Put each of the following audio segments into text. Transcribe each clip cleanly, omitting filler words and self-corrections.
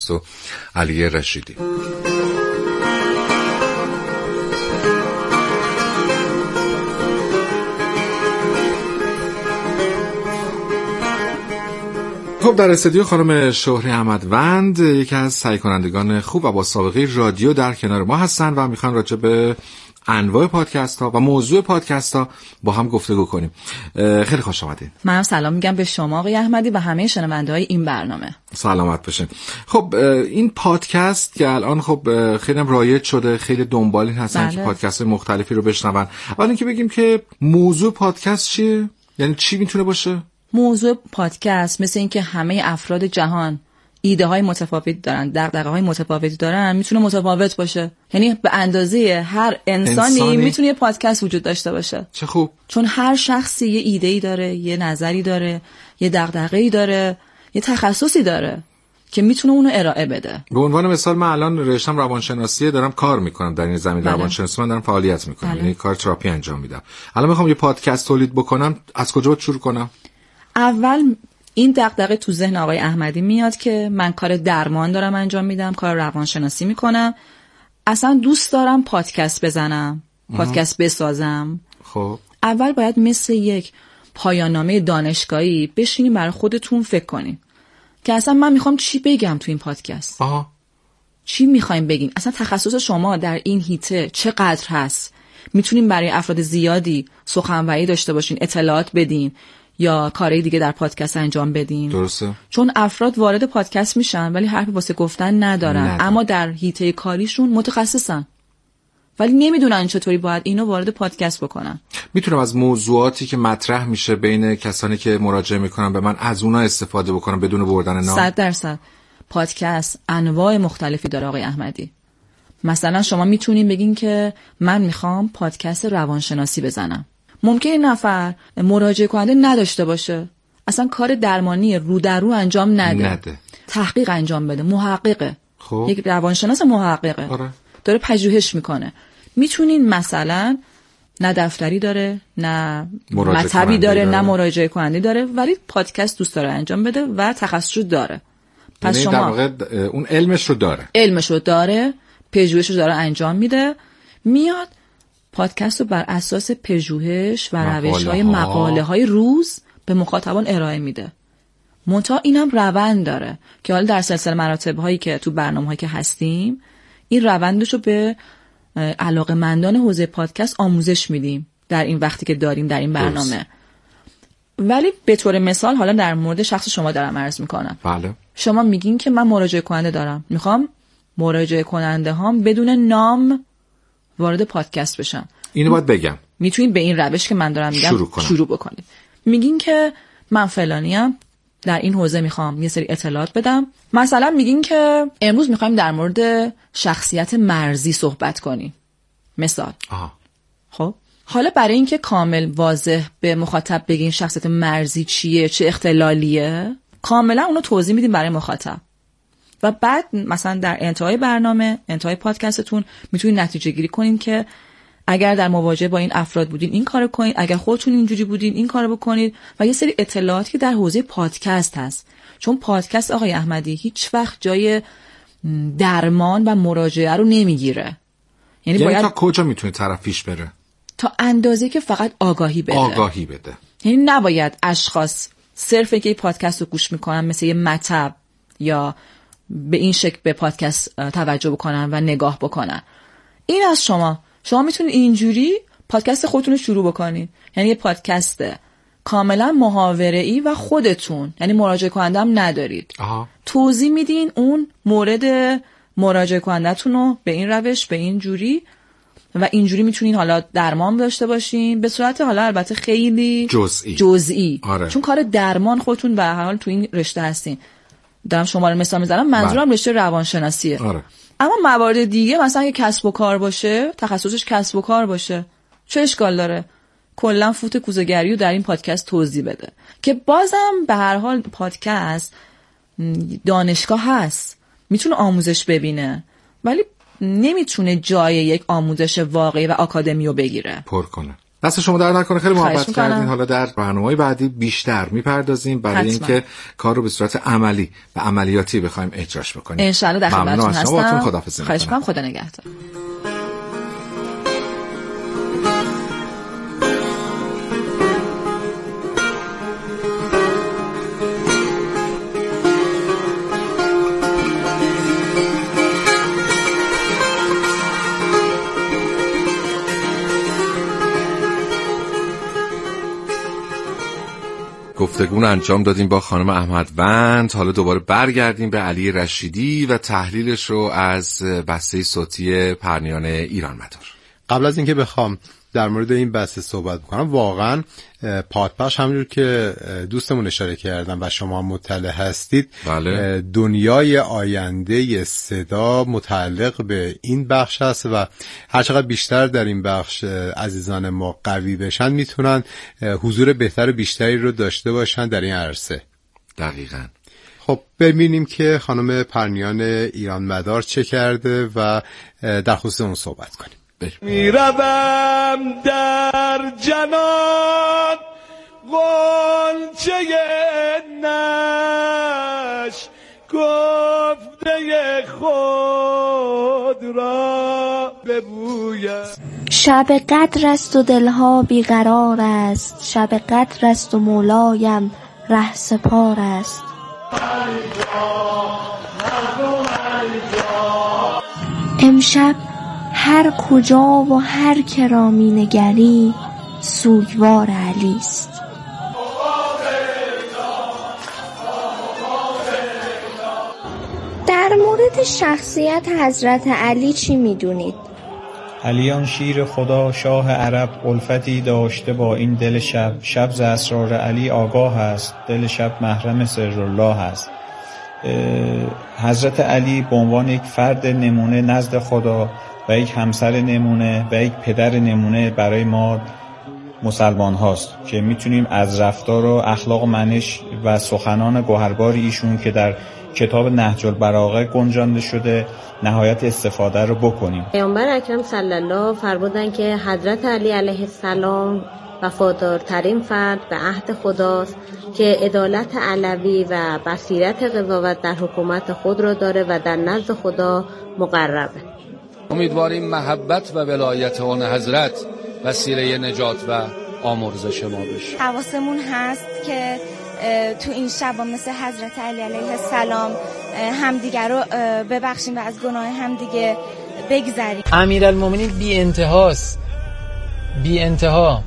علی رشیدی. خب در استودیو خانم شهره احمدوند، یکی از تهیه کنندگان خوب و با سابقه رادیو، در کنار ما هستن و میخوان راجع به انواع پادکست ها و موضوع پادکست ها با هم گفتگو کنیم. خیلی خوش آمدید. من سلام میگم به شما آقای احمدی و همه شنونده های این برنامه. سلامت باشین. خب این پادکست که الان خب خیلی رایج شده، خیلی دنبالین هستن که پادکست مختلفی رو بشنون. اول اینکه بگیم که موضوع پادکست چیه؟ یعنی چی میتونه باشه؟ موضوع پادکست مثل اینکه همه افراد جهان ایده های متفاوتی دارن، دغدغه های متفاوتی دارن، میتونه متفاوت باشه. یعنی به اندازه هر انسانی میتونه یه پادکست وجود داشته باشه. چه خوب. چون هر شخصی یه ایده‌ای داره، یه نظری داره، یه دغدغه‌ای داره، یه تخصصی داره که میتونه اونو ارائه بده. به عنوان مثال من الان رشتم روانشناسیه، دارم کار میکنم در این زمینه. روانشناسی من دارم فعالیت میکنم، یعنی کار تراپی انجام میدم. الان میخوام یه پادکست تولید بکنم، از کجا شروع کنم؟ اول این دغدغه تو ذهن آقای احمدی میاد که من کار درمان دارم انجام میدم، کار روانشناسی میکنم، اصلا دوست دارم پادکست بزنم، پادکست بسازم. خب اول باید مثل یک پایان‌نامه دانشگاهی بشینیم برای خودتون فکر کنیم که اصلا من میخوام چی بگم تو این پادکست. چی میخوایم بگین؟ اصلا تخصص شما در این حیطه چقدر هست؟ میتونیم برای افراد زیادی سخنوری داشته باشین، اطلاعات بدین یا کاری دیگه در پادکست انجام بدین. درسته. چون افراد وارد پادکست میشن ولی حرفی واسه گفتن ندارن. اما در حیطه کاریشون متخصصن ولی نمیدونن چطوری باید اینو وارد پادکست بکنن. میتونم از موضوعاتی که مطرح میشه بین کسانی که مراجعه میکنن به من از اونها استفاده بکنم بدون بردن نام؟ 100%. پادکست انواع مختلفی داره آقای احمدی. مثلا شما میتونین بگین که من میخوام پادکست روانشناسی بزنم. ممکنه این نفر مراجعه کننده نداشته باشه، اصلا کار درمانی رو در رو انجام نده. تحقیق انجام بده، محققه. خب. یک روانشناس محققه. آره. داره پژوهش میکنه. میتونین مثلا نه دفتری داره، نه مطبی داره، نه مراجعه کننده داره، ولی پادکست دوست داره انجام بده و تخصصش داره. پس شما در واقع اون علمش رو داره، پژوهشش رو داره انجام میده، میاد پادکست رو بر اساس پژوهش و روش‌های مقاله‌های روز به مخاطبان ارائه میده. منتها اینم روند داره که حالا در سلسله مراتب‌هایی که تو برنامه‌هایی که هستیم این روندشو به علاقه‌مندان حوزه پادکست آموزش میدیم در این وقتی که داریم در این برنامه. ولی به طور مثال حالا در مورد شخص شما دارم عرض میکنم. بله. شما میگین که من مراجعه کننده دارم، میخوام مراجعه کننده هام بدون نام وارد پادکست بشن. اینو باید بگم. میتونید به این روش که من دارم میگم شروع بکنید. میگین که من فلانیم، در این حوزه میخوام یه سری اطلاعات بدم. مثلا میگین که امروز میخوایم در مورد شخصیت مرزی صحبت کنیم. مثال. خب حالا برای اینکه کامل واضح به مخاطب بگین شخصیت مرزی چیه، چه اختلالیه، کاملا اونو توضیح میدیم برای مخاطب. و بعد مثلا در انتهای برنامه، انتهای پادکستتون میتونید نتیجه گیری کنین که اگر در مواجهه با این افراد بودین این کارو کنید، اگر خودتون اینجوری بودین این کارو بکنید و یه سری اطلاعاتی که در حوزه پادکست هست. چون پادکست آقای احمدی هیچ وقت جای درمان و مراجعه رو نمیگیره. یعنی باید تا کجا میتونه طرف پیش بره؟ تا اندازه که فقط آگاهی بده. یعنی نباید اشخاص صرف اینکه پادکست رو گوش میکنن مثل یه مطب یا به این شکل به پادکست توجه بکنن و نگاه بکنن. این از شما میتونید اینجوری پادکست خودتون رو شروع بکنید. یعنی یه پادکست کاملا محاوره‌ای و خودتون، یعنی مراجعه کننده هم ندارید. توضیح میدین اون مورد مراجعه کننده‌تون رو به این روش، به این جوری و اینجوری میتونین حالا درمان داشته باشین به صورت حالا البته خیلی جزئی. آره. چون کار درمان خودتون به هر حال تو این رشته هستین. دارم شما رو مثال میزنم، منظورم رشته روانشناسیه. آره. اما موارد دیگه مثلا اگه کسب و کار باشه، تخصصش کسب و کار باشه، چه اشکال داره کلا فوت کوزه‌گری رو در این پادکست توضیح بده که بازم به هر حال پادکست دانشگاه هست، میتونه آموزش ببینه ولی نمیتونه جای یک آموزش واقعی و آکادمی رو بگیره، پر کنه. دست شما در نکنه، خیلی محبت کردین. حالا در برنامه‌های بعدی بیشتر میپردازیم برای اینکه کار رو به صورت عملی و عملیاتی بخوایم اجراش بکنیم. ان شاء الله در خدمتتون هستم. خداحافظی. خواهش می‌کنم. خدا نگهدار. گفتگو انجام دادیم با خانم احمدوند. حالا دوباره برگردیم به علی رشیدی و تحلیلش رو از بسته صوتی پرنیان ایرانمدار. قبل از اینکه بخوام در مورد این بحث صحبت بکنم، واقعا پادپخش همونجور که دوستمون اشاره کردن و شما مطلع هستید، بله. دنیای آینده صدا متعلق به این بخش هست و هر چقدر بیشتر در این بخش عزیزان ما قوی بشن میتونن حضور بهتر و بیشتری رو داشته باشن در این عرصه. دقیقاً. خب ببینیم که خانم پرنیان ایرانمدار چه کرده و در خصوص اون صحبت کنیم. میروم در جنان غنچه نش گفته خود را ببویم. شب قدر است و دلها بیقرار است، شب قدر است و مولایم ره سپار است. امشب هر کجا و هر که را می نگری سوگوار علی است. در مورد شخصیت حضرت علی چی می دونید؟ علیان شیر خدا شاه عرب الفتی داشته با این دل شب. شب ز اسرار علی آگاه است، دل شب محرم سر الله است. حضرت علی به عنوان یک فرد نمونه نزد خدا و یک همسر نمونه و یک پدر نمونه برای ما مسلمان هاست که میتونیم از رفتار و اخلاق و منش و سخنان گوهربار ایشون که در کتاب نهج البلاغه گنجانده شده نهایت استفاده رو بکنیم. پیامبر اکرم صلی الله فرمودن که حضرت علی علیه السلام وفادارترین فرد به عهد خداست که عدالت علوی و بصیرت قضاوت در حکومت خود را داره و در نزد خدا مقربه. امیدواریم محبت و ولایت آن حضرت وسیله نجات و آمرزش ما بشه. حواسمون هست که تو این شب مثل حضرت علی علیه السلام همدیگر رو ببخشیم و از گناه همدیگه بگذریم. امیرالمومنین بی انتهاست، بی انتها.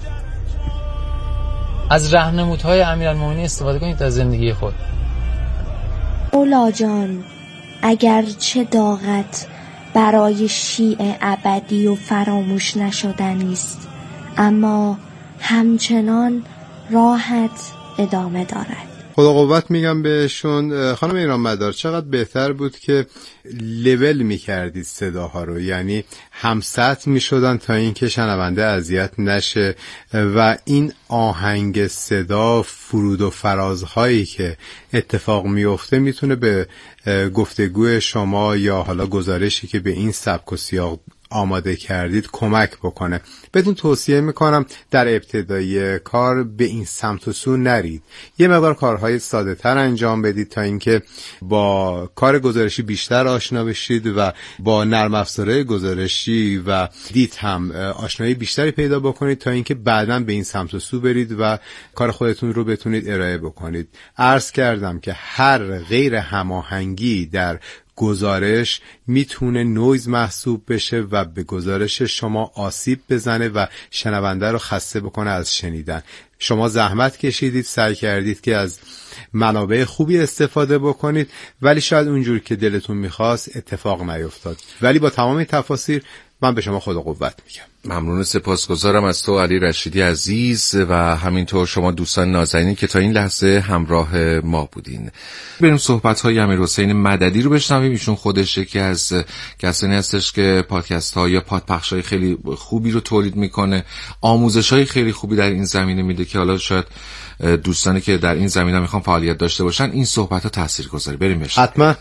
از راهنمودهای امیرالمومنین استفاده کنید در زندگی خود. مولا جان، اگر چه داغت برای شیعه ابدی و فراموش نشدنی است، اما همچنان راحت ادامه دارد. خدا قوت میگم بهشون. خانم ایرانمدار، چقدر بهتر بود که لول میکردید صداها رو، یعنی هم سطح میشدن تا اینکه شنونده اذیت نشه و این آهنگ صدا، فرود و فرازهایی که اتفاق میفته میتونه به گفتگوی شما یا حالا گزارشی که به این سبک و سیاق آماده کردید کمک بکنه. بدون توصیه میکنم در ابتدای کار به این سمت و سو نرید. یه مقدار کارهای ساده تر انجام بدید تا اینکه با کار گزارشی بیشتر آشنا بشید و با نرم افزارهای گزارشی و دیت هم آشنایی بیشتری پیدا بکنید تا اینکه بعداً به این سمت و سو برید و کار خودتون رو بتونید ارائه بکنید. عرض کردم که هر غیر هماهنگی در گزارش میتونه نویز محسوب بشه و به گزارش شما آسیب بزنه و شنونده رو خسته بکنه از شنیدن. شما زحمت کشیدید، سعی کردید که از منابع خوبی استفاده بکنید، ولی شاید اونجور که دلتون میخواست اتفاق نیفتاد. ولی با تمام تفاصیل من به شما خدا قوت میگم. ممنون، سپاسگزارم از تو علی رشیدی عزیز و همینطور شما دوستان نازنینی که تا این لحظه همراه ما بودین. بریم صحبت‌های امیرحسین مددی رو بشنویم. ایشون خودش یکی از کسانی هستش که پادکست‌ها یا پادپخش‌های خیلی خوبی رو تولید میکنه، آموزش‌های خیلی خوبی در این زمینه میده که حالا شاید دوستانی که در این زمینه میخوان فعالیت داشته باشن این صحبت‌ها تاثیرگذاره. بریم بشنویم. حتما.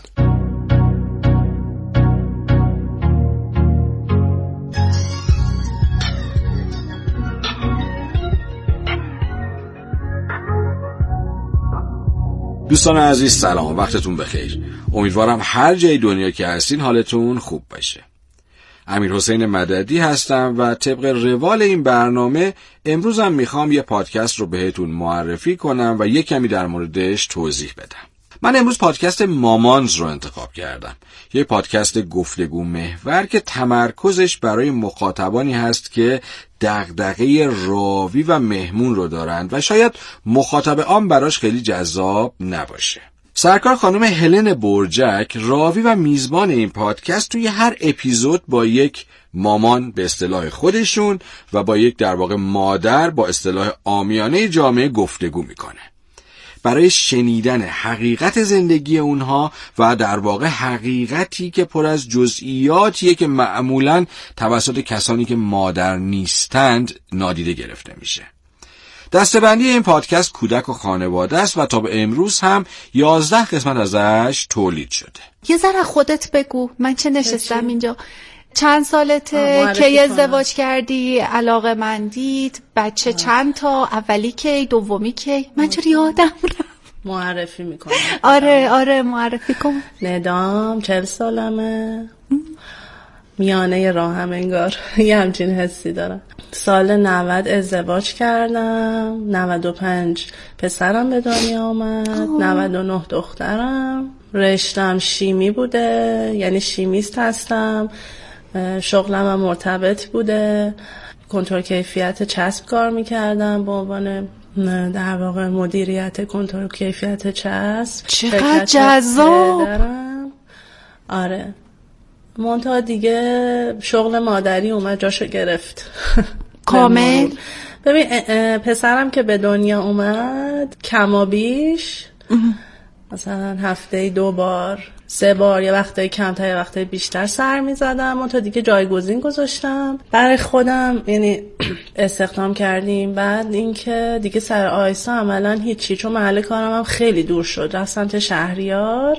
دوستان عزیز سلام، وقتتون بخیر. امیدوارم هر جای دنیا که هستین حالتون خوب باشه. امیرحسین مددی هستم و طبق روال این برنامه امروزم میخوام یه پادکست رو بهتون معرفی کنم و یه کمی در موردش توضیح بدم. من امروز پادکست مامانز رو انتخاب کردم. یه پادکست گفتگو محور که تمرکزش برای مخاطبانی هست که دغدغه راوی و مهمون رو دارند و شاید مخاطب عام براش خیلی جذاب نباشه. سرکار خانم هلن برجک راوی و میزبان این پادکست توی هر اپیزود با یک مامان به اصطلاح خودشون و با یک در واقع مادر با اصطلاح عامیانه جامعه گفتگو میکنه. برای شنیدن حقیقت زندگی اونها و در واقع حقیقتی که پر از جزئیاتیه که معمولاً توسط کسانی که مادر نیستند نادیده گرفته میشه. دسته‌بندی این پادکست کودک و خانواده است و تا به امروز هم 11 قسمت ازش تولید شده. یه ذره خودت بگو، من چه نشستم اینجا. چند سالته؟ کی ازدواج کردی؟ علاقه‌مندیت؟ بچه چند تا؟ اولی کی؟ دومی کی؟ من چرا یادم رفت؟ معرفی میکنم. آره معرفی کن. ندام 40 سالمه. میانه راهم انگار یه همچین حسی دارم. سال 90 ازدواج کردم، 95 پسرم به دنیا آمد، 99 دخترم. رشتم شیمی بوده، یعنی شیمیست هستم. شغلم هم مرتبط بوده. کنترل کیفیت چسب کار میکردم به عنوان در واقع مدیریت کنترل کیفیت چسب. چقدر جذاب. آره منتها دیگه شغل مادری اومد جاشو گرفت کامل. ببین پسرم که به دنیا اومد کمابیش مثلا هفته 2 بار 3 بار، یه وقتایی کمتر یه وقتایی بیشتر سر میزدم. منتها دیگه جایگزین گذاشتم برای خودم، یعنی استخدام کردیم. بعد اینکه دیگه سر آیسا عملا هیچی، چون محل کارم هم خیلی دور شد، رفت سمت شهریار.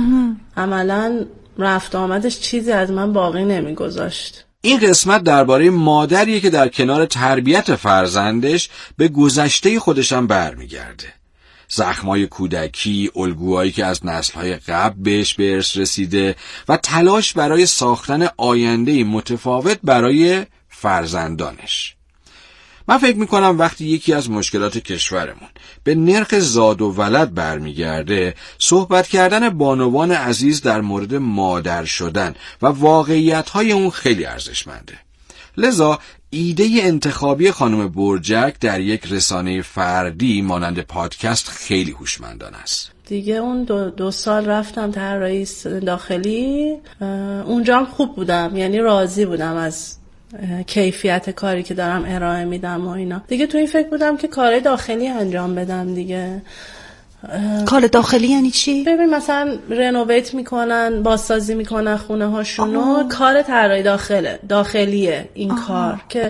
عملا رفت آمدش چیزی از من باقی نمیگذاشت. این قسمت درباره مادریه که در کنار تربیت فرزندش به گذشته خودشم برمیگرده. زخمای کودکی، الگوهایی که از نسل‌های قبل بهش به ارث رسیده و تلاش برای ساختن آینده متفاوت برای فرزندانش. من فکر میکنم وقتی یکی از مشکلات کشورمون به نرخ زاد و ولد برمیگرده، صحبت کردن بانوان عزیز در مورد مادر شدن و واقعیت‌های اون خیلی ارزشمنده. لذا ایده انتخابی خانم برجک در یک رسانه فردی مانند پادکست خیلی هوشمندانه است. دیگه اون 2 سال رفتم طراحی داخلی، اونجا هم خوب بودم، یعنی راضی بودم از کیفیت کاری که دارم ارائه میدم و اینا. دیگه تو این فکر بودم که کار داخلی انجام بدم دیگه. کار داخلی یعنی چی؟ ببین مثلا رنوویت میکنن، بازسازی میکنن خونه هاشونو، کار طراحی داخلیه این کار که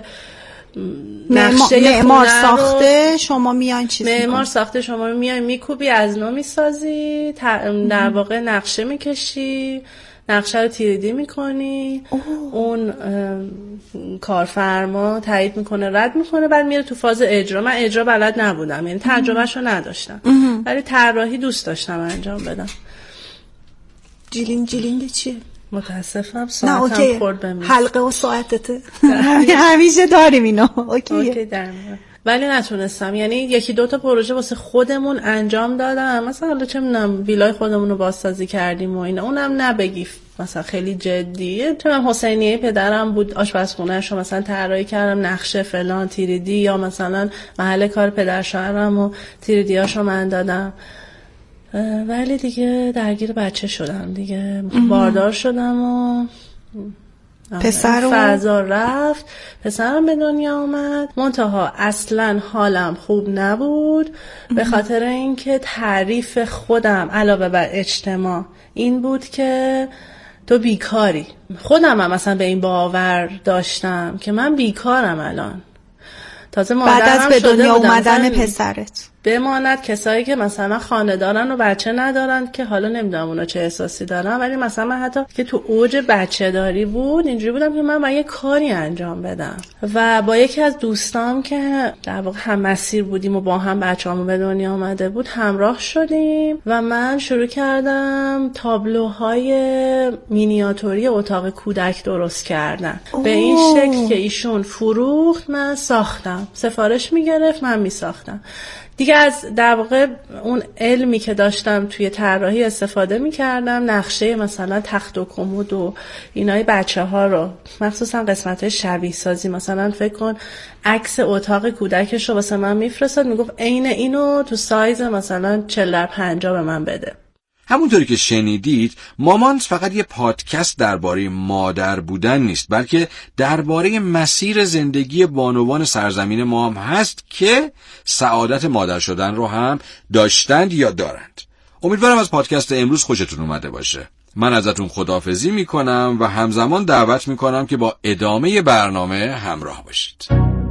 معمار ساخته شما میان چیز معمار ساخته شما میای میکوبی، از نو میسازی، در واقع نقشه میکشی، نقشه رو تیریدی میکنی، اون کارفرما تایید میکنه، رد میکنه، بعد میره تو فاز اجرا. من اجرا بلد نبودم، یعنی تجربهشو نداشتم، ولی طراحی دوست داشتم انجام بدم. جیلینگ چیه؟ متاسفم ساعتم خورد به میز. حلقه و ساعتته همیشه داریم اینا. اوکی ولی نتونستم، یعنی 1-2 تا پروژه واسه خودمون انجام دادم. مثلا حالا چه میدونم ویلای خودمون رو بازسازی کردیم و اینا، اونم نبگی مثلا خیلی جدیه. تو حسینیه پدرم بود، آشپزخونه‌اش رو مثلا طراحی کردم، نقشه فلان تیریدی، یا مثلا محل کار پدر شوهرم و تیریدیاشو من دادم. ولی دیگه درگیر بچه شدم دیگه، باردار شدم و پسر فضا رفت، پسرم به دنیا آمد. منتها اصلا حالم خوب نبود به خاطر اینکه تعریف خودم علاوه بر اجتماع این بود که تو بیکاری. خودم هم مثلا به این باور داشتم که من بیکارم الان. تازه بعد از به دنیا اومدن پسرت بماند کسایی که مثلا خانه دارن و بچه ندارن که حالا نمیدونم اونا چه احساسی دارن، ولی مثلا من حتی که تو اوج بچه داری بود اینجوری بودم که من یه کاری انجام بدم و با یکی از دوستام که در واقع هم مسیر بودیم و با هم بچه‌هامون به دنیا آمده بود همراه شدیم و من شروع کردم تابلوهای مینیاتوری اتاق کودک درست کردن. به این شکل که ایشون فروخت من ساختم، سفارش میگرفت من میساختم دیگه. از در واقع اون علمی که داشتم توی طراحی استفاده میکردم، نقشه مثلا تخت و کمد و اینای بچه ها رو، مخصوصا قسمت های شبیه سازی، مثلا فکر کن عکس اتاق کودکش رو واسه من میفرستاد، میگفت عین اینو تو سایز مثلا 40x50 به من بده. همونطوری که شنیدید، مامانس فقط یه پادکست درباره مادر بودن نیست، بلکه درباره مسیر زندگی بانوان سرزمین ما هم هست که سعادت مادر شدن رو هم داشتند یا دارند. امیدوارم از پادکست امروز خوشتون اومده باشه. من ازتون خداحافظی میکنم و همزمان دعوت میکنم که با ادامه برنامه همراه باشید.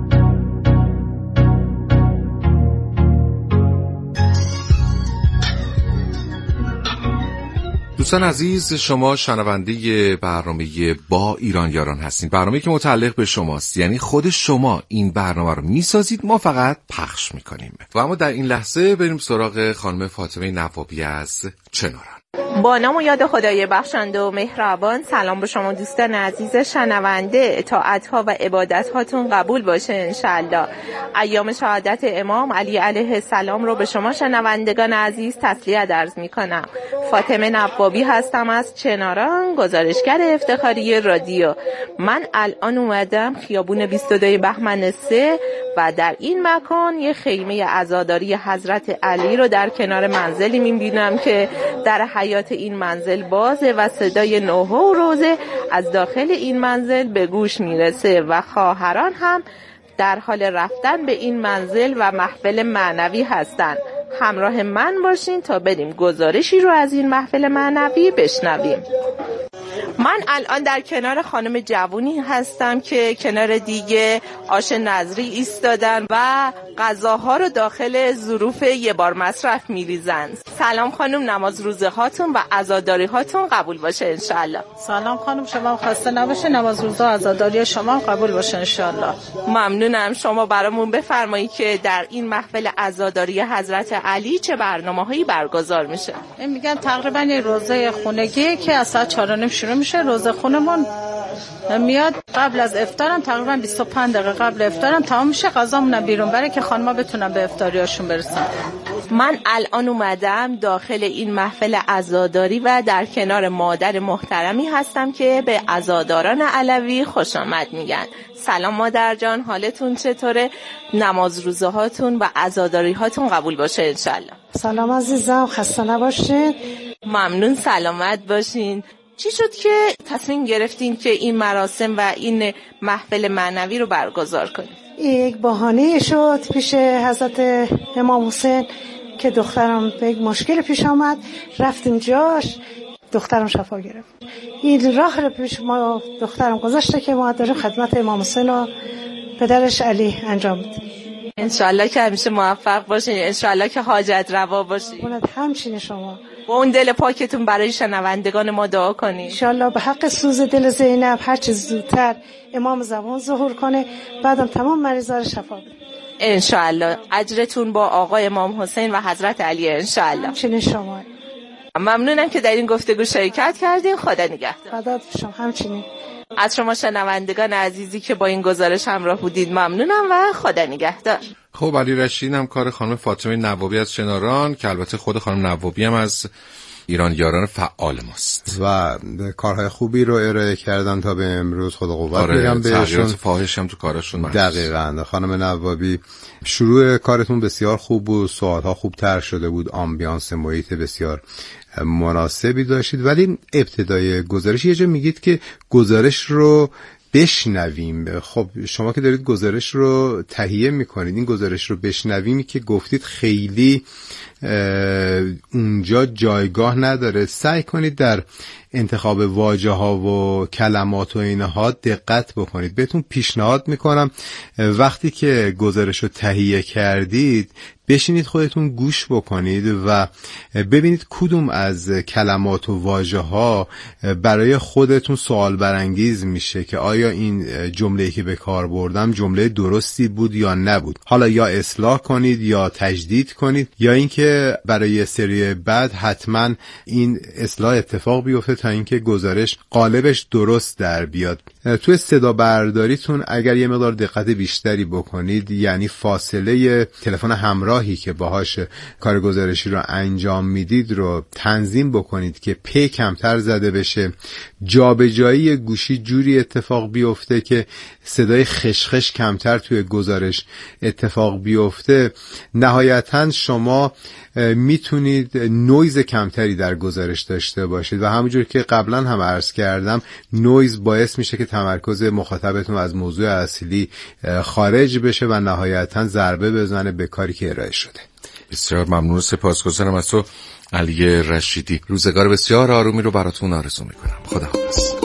دوستان عزیز، شما شنونده برنامه با ایران یاران هستین، برنامه‌ای که متعلق به شماست، یعنی خود شما این برنامه رو میسازید، ما فقط پخش میکنیم. و اما در این لحظه بریم سراغ خانم فاطمه نوابی از چناران. با نام و یاد خدای بخشنده و مهربان. سلام به شما دوستان عزیز شنونده. اطاعت‌ها و عبادت‌هاتون قبول باشه انشالله. ایام شهادت امام علی علیه السلام رو به شما شنوندگان عزیز تسلیت عرض می‌کنم. فاطمه نوابی هستم از چناران، گزارشگر افتخاری رادیو. من الان اومدم خیابون 22 بهمن 3 و در این مکان یه خیمه عزاداری حضرت علی رو در کنار منزلی می‌بینم که در حیات این منزل بازه و صدای نوحه و روزه از داخل این منزل به گوش میرسه و خواهران هم در حال رفتن به این منزل و محفل معنوی هستن. همراه من باشین تا بریم گزارشی رو از این محفل معنوی بشنویم. من الان در کنار خانم جوونی هستم که کنار دیگه آش نظری ایستادن و غذاها رو داخل ظروف یه بار مصرف میریزن. سلام خانم، نماز روزه هاتون و عزاداری هاتون قبول باشه انشالله. سلام خانم، شما خسته نباشه، نماز روزه و عزاداری شما قبول باشه انشالله. ممنونم. شما برامون بفرمایید که در این محفل عزاداری حضرت علی چه برنامه‌هایی برگزار میشه؟ میگن تقریبا یه روزه خونگی که از ساعت 4:30 شروع میشه. روزه خونمون میاد قبل از افطارم، تقریبا 25 دقیقه قبل افطارم تمام میشه، غذامون بیرون بره که خانم‌ها بتونن به افطاریاشون برسن. من الان اومدم داخل این محفل عزاداری و در کنار مادر محترمی هستم که به عزاداران علوی خوش آمد میگن. سلام مادر جان، حالتون چطوره؟ نماز روزه هاتون و عزاداری هاتون قبول باشه انشالله. سلام عزیزم، خسته نباشین. ممنون، سلامت باشین. چی شد که تصمیم گرفتین که این مراسم و این محفل معنوی رو برگزار کنید؟ یک بهانه شد پیش حضرت امام حسین که دخترم به یک مشکل پیش آمد، رفتیم جاش، دخترم شفا گرفت. این راه رو پیش ما دخترم گذاشته که ما داریم خدمت امام حسین و پدرش علی انجام بدیم. انشالله که همیشه موفق باشین، انشالله که حاجت روا باشین. همچنین شما با اون دل پاکتون برای شنوندگان ما دعا کنید. انشالله به حق سوز دل زینب هر چه زودتر امام زمان ظهور کنه، بعدم تمام مریضا رو شفا بده انشالله. اجرتون با آقا امام حسین و حضرت علی انشالله. همچنین شما. ممنونم که در این گفتگو شرکت کردین. خدا نگهدار. خدا شما. همچنین از شما شنوندگان عزیزی که با این گزارش همراه بودید ممنونم و خدا نگهدار. خب علی رشید هم کار خانم فاطمه نوابی از چناران که البته خود خانم نوابی هم از ایران یاران فعال ماست و کارهای خوبی رو ارائه کردن تا به امروز. خدا قوت میگم بهشون. فاحش هم تو کارشون محسوس. دقیقاً. خانم نوابی شروع کارتون بسیار خوب بود، سوالها خوبتر شده بود، آمبیانس محیط بسیار مناسبی داشتید، ولی ابتدای گزارش یه جا میگید که گزارش رو بشنویم. خب شما که دارید گزارش رو تهیه میکنید، این گزارش رو بشنویمی که گفتید خیلی اونجا جایگاه نداره. سعی کنید در انتخاب واژه ها و کلمات و اینها دقت بکنید. بهتون پیشنهاد میکنم وقتی که گزارش رو تهیه کردید بشینید خودتون گوش بکنید و ببینید کدوم از کلمات و واژه ها برای خودتون سوال برانگیز میشه که آیا این جمله‌ای که به کار بردم جمله درستی بود یا نبود. حالا یا اصلاح کنید یا تجدید کنید یا اینکه برای سری بعد حتما این اصلاح اتفاق بیفته تا اینکه گزارش قالبش درست در بیاد. توی صدا برداریتون اگر یه مقدار دقت بیشتری بکنید، یعنی فاصله تلفن همراهی که باهاش کار گزارشی رو انجام میدید رو تنظیم بکنید که پی کمتر زده بشه، جابجایی گوشی جوری اتفاق بیفته که صدای خشخش کمتر توی گزارش اتفاق بیفته، نهایتاً شما میتونید نویز کمتری در گزارش داشته باشید و همونجور که قبلا هم عرض کردم نویز باعث میشه که تمرکز مخاطبتون از موضوع اصلی خارج بشه و نهایتاً ضربه بزنه به کاری که ارائه شده. بسیار ممنون، سپاسگزارم از تو علی رشیدی. روزگار بسیار آرومی رو براتون آرزو میکنم. خداحافظ.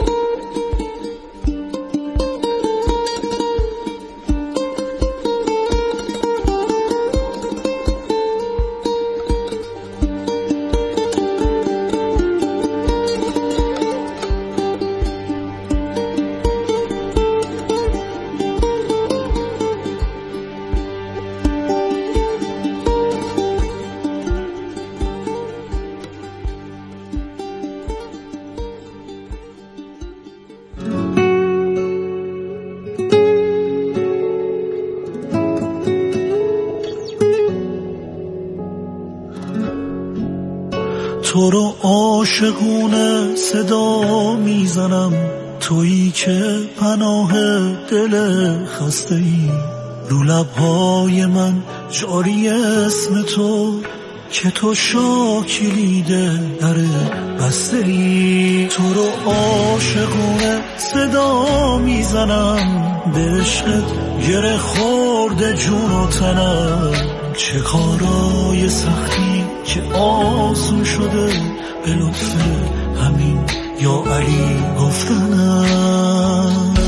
تو رو عاشقونه صدا میزنم، تویی که پناه دل خسته ای، رو لبهای من جاری اسم تو که تو شاکلیده در بسته ای. تو رو عاشقونه صدا میزنم، به عشقت گره خورده جون و تنم، چه کارای سختی که آسون شده به لطف همین یا علی گفتنم.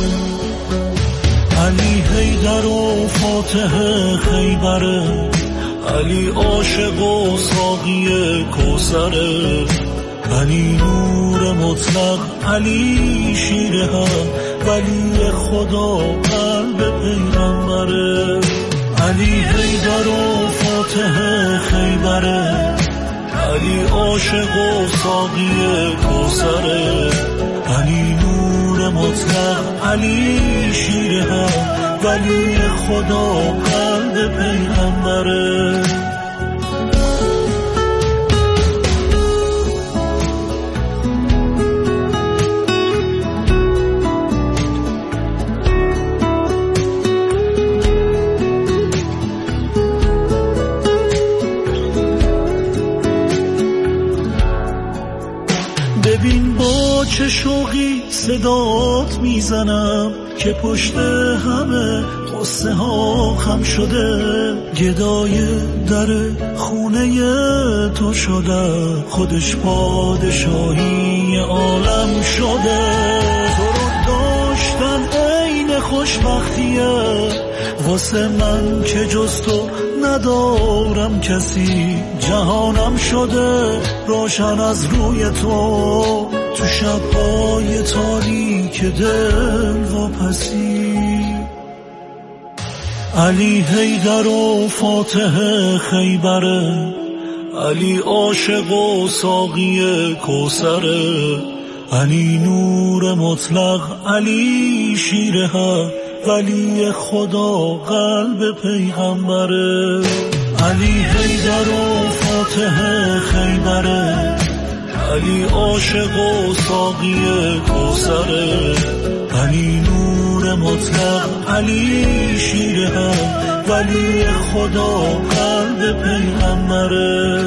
علی حیدر و فاتح خیبره، علی عاشق و ساقی کوثره، علی نور مطلق، علی شیره ها، ولی خدا قلب پیغمبره. علی حیدر و فاتح خیبره، علی عاشق و ساقی کوثره، علی نور مطلق، علی شیره ها، ولی خدا قلب پیغمبره. ببین با چه شوقی صدات میزنم که پشت همه قصه ها خم شده، گدای در خونه تو شده، خودش پادشاهی عالم شده. تو رو داشتن عین خوشبختیه واسه من که جز تو ندارم کسی، جهانم شده روشن از روی تو شب‌های تاریک دل واپسی. علی حیدر و فاتح خیبره، علی عاشق و ساقی کوثره، علی نور مطلق، علی شیره ها، ولی خدا قلب پیغمبره. علی حیدر و فاتح خیبره، علی عاشق و ساقی کوثره، علی نور مطلق، علی شیره ها، ولی خدا قلب پیغمبره.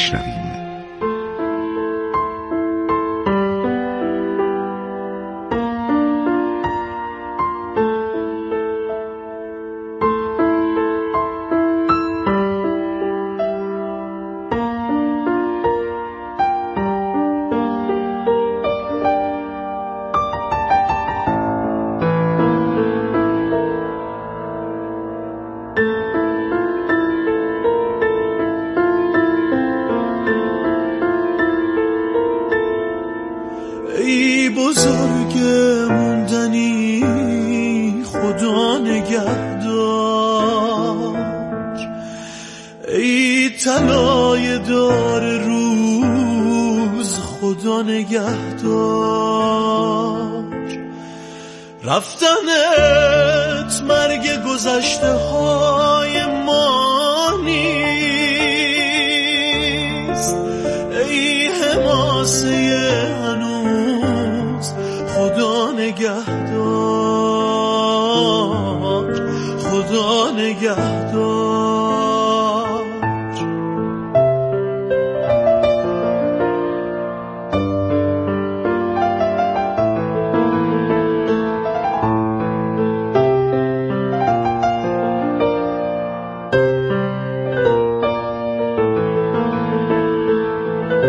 بشنویم. رفتنت مرگ گذشته های ما نیست، ای حماسه هنوز خدا نگهدار، خدا نگهدار.